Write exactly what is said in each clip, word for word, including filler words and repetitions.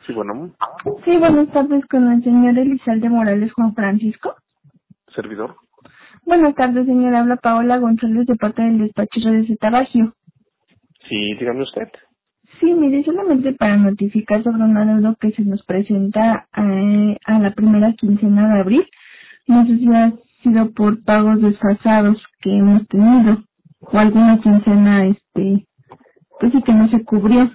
Sí, bueno, Sí, buenas tardes con el señor Elizalde Morales Juan Francisco. servidor. Buenas tardes, señor. Habla Paola González de parte del despacho de Cetabagio. Sí, dígame usted. Sí, mire, solamente para notificar sobre un adeudo que se nos presenta eh, a la primera quincena de abril. No sé si ha sido por pagos desfasados que hemos tenido o alguna quincena, este, pues sí que no se cubrió.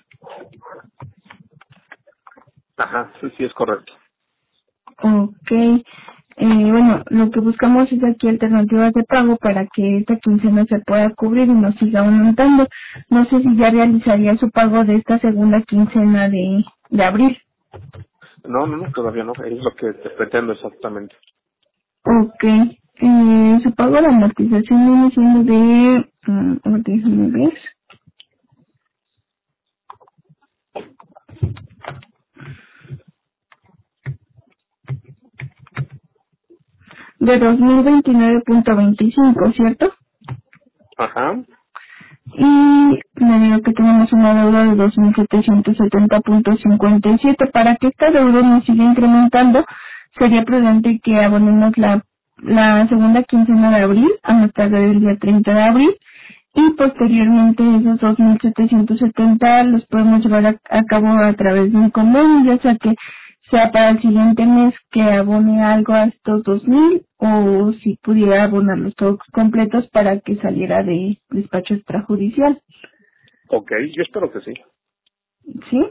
Ajá, sí, sí, es correcto. Ok. Eh, bueno, lo que buscamos es aquí alternativas de pago para que esta quincena se pueda cubrir y nos siga aumentando. No sé si ya realizaría su pago de esta segunda quincena de, de abril. No, no, no, todavía no. Es lo que te pretendo exactamente. Ok. Eh, su pago de amortización viene siendo de... Um, déjame ver. De dos mil veintinueve punto veinticinco, ¿cierto? Ajá, Y le digo que tenemos una deuda de dos mil setecientos setenta punto cincuenta y siete. Para que esta deuda no siga incrementando, sería prudente que abonemos la, la segunda quincena de abril a más tarde del día treinta de abril y posteriormente esos dos mil setecientos setenta los podemos llevar a, a cabo a través de un convenio, ya sea que sea para el siguiente mes que abone algo a estos dos mil o si pudiera abonarlos todos completos para que saliera de despacho extrajudicial. ok, yo espero que sí. ¿Sí?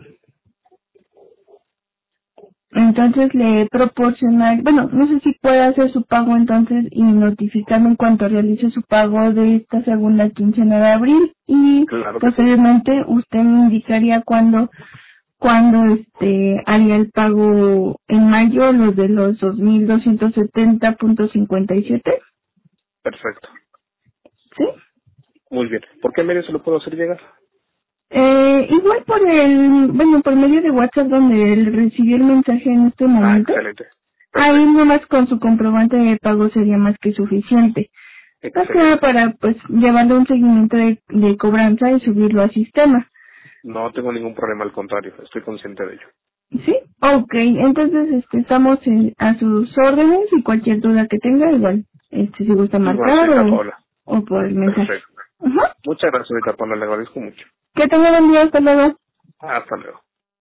Entonces le proporcionar, bueno, no sé si puede hacer su pago entonces y notificarme en cuanto realice su pago de esta segunda quincena de abril y Claro que sí. posteriormente usted me indicaría cuándo cuándo este haría el pago en mayo, los de los dos mil doscientos setenta punto cincuenta y siete. Perfecto. ¿Sí? Muy bien. ¿Por qué medio se lo puedo hacer llegar? Eh, igual por el, bueno, por medio de WhatsApp donde él recibió el mensaje en este Ah, momento, excelente. ahí Perfecto. nomás con su comprobante de pago sería más que suficiente. Más que nada Excelente. para, pues, llevarle un seguimiento de, de cobranza y subirlo al sistema. No tengo ningún problema, al contrario, estoy consciente de ello. ¿Sí? Ok, entonces, este, estamos en- a sus órdenes y cualquier duda que tenga, igual, este, si gusta Igual, marcar señorita o, Paola. o por el mensaje. Perfecto. Ajá. Muchas gracias, señorita Paola, le agradezco mucho. Que tenga buen día, hasta luego. Hasta luego.